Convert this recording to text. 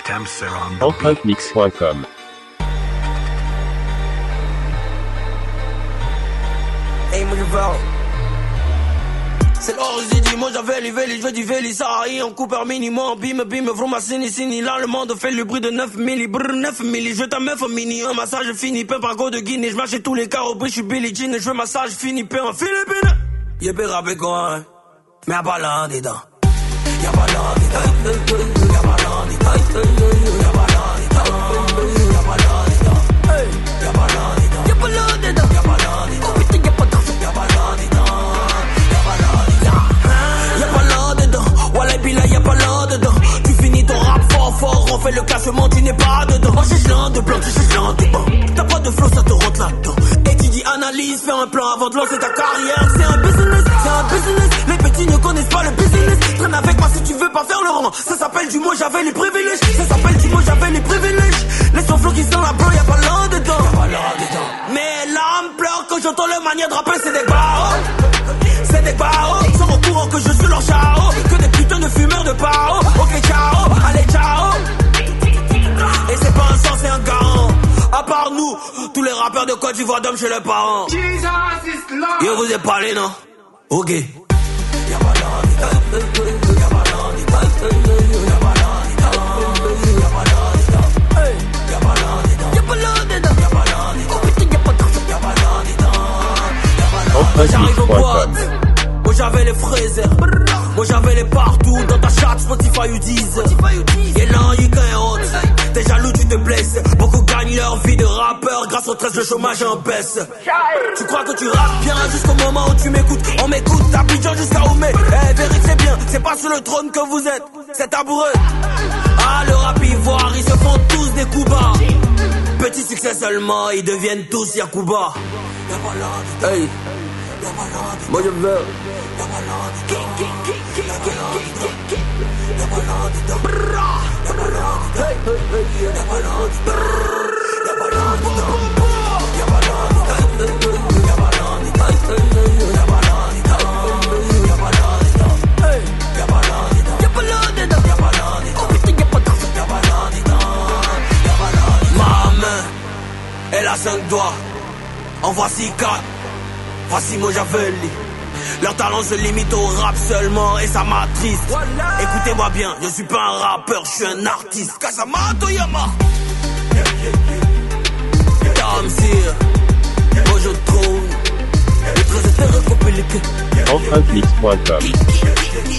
Empreinte-mix.com. Hey, moi je veux. C'est l'origine, moi j'avais les vélis, je veux du vélis, ça aille en coupeur minimum, bim, vroom, ma sini, là le monde fait le bruit de 9 milli, brr, 9 milli, je ta meuf mini, un massage fini, peu par go de Guinée, je marche tous les carreaux, je suis Billie Jean, je veux massage fini, peu en Philippines. Y'a pas rappé quoi, hein, mais y'a pas là dedans. Y'a pas là dedans, y'a pas là dedans, y'a pas là dedans, y'a pas là dedans, y'a pas là dedans, y'a pas là dedans, y'a pas là dedans, y'a pas là dedans, oh putain y'a pas d'argent, y'a pas là dedans. Y'a pas là dedans, Wallah Billah y'a pas là dedans. Tu finis ton rap fort, on fait le classement, tu n'es pas dedans. Moi j'ai l'un de blanc, tu sais l'un de blanc. T'as pas de flow, ça te rentre là-dedans. Et tu dis analyse, fais un plan avant de lancer ta carrière. C'est un business, les petits ne connaissent pas le business. Traîne avec moi si tu veux pas faire le rang. Ça s'appelle du mot, j'avais les privilèges. Ça s'appelle du mot, j'avais les privilèges. Laisse ton flow qui sent la blanc, y'a pas là dedans. Y'a pas là dedans. Mais l'âme pleure quand j'entends le manière de rapper, c'est des barres. C'est des barreaux, sans au courant que je suis leur chao. Que des putains de fumeurs de pao. Ok ciao, allez ciao. Et c'est pas un sens, c'est un garant. À part nous, tous les rappeurs de Côte d'Ivoire dorment chez les parents. Yo vous êtes parlé non? Ok. Y'a pas là, y'a pas là, y'a pas là, y'a pas là, y'a pas là, y'a pas là, y'a pas là, oh putain y'a pas d'argent, y'a pas là, j'arrive au boîte. Moi j'avais les fraises, moi j'avais les partout. Dans ta chatte Spotify you disent y'a l'un y'a qu'un autre. T'es jaloux tu te blesses. Beaucoup gagnent leur vie de rappeur. Grâce au 13 le chômage en baisse. Tu crois que tu rappes bien jusqu'au moment où tu m'écoutes. On m'écoute d'Abidjan jusqu'à Oumé. Eh vérifie bien, c'est pas sur le trône que vous êtes, c'est tabouret. Ah le rap ivoire, ils se font tous des coups bas. Petit succès seulement, ils deviennent tous Yakuba. Y'a pas là, hey. Moi je veux. Y'a pas là, y'a pas là, y'a pas là, y'a pas là, y'a pas là, ma main, elle a 5 doigts. En voici 4. Voici Mojavelli. Leur talent se limite au rap seulement et ça m'attriste. Voilà. Écoutez-moi bien, je suis pas un rappeur, je suis un artiste. Kasama Toyama. Tamsir. Moi je trouve. Le très compliqué. Empreinte-mix.com.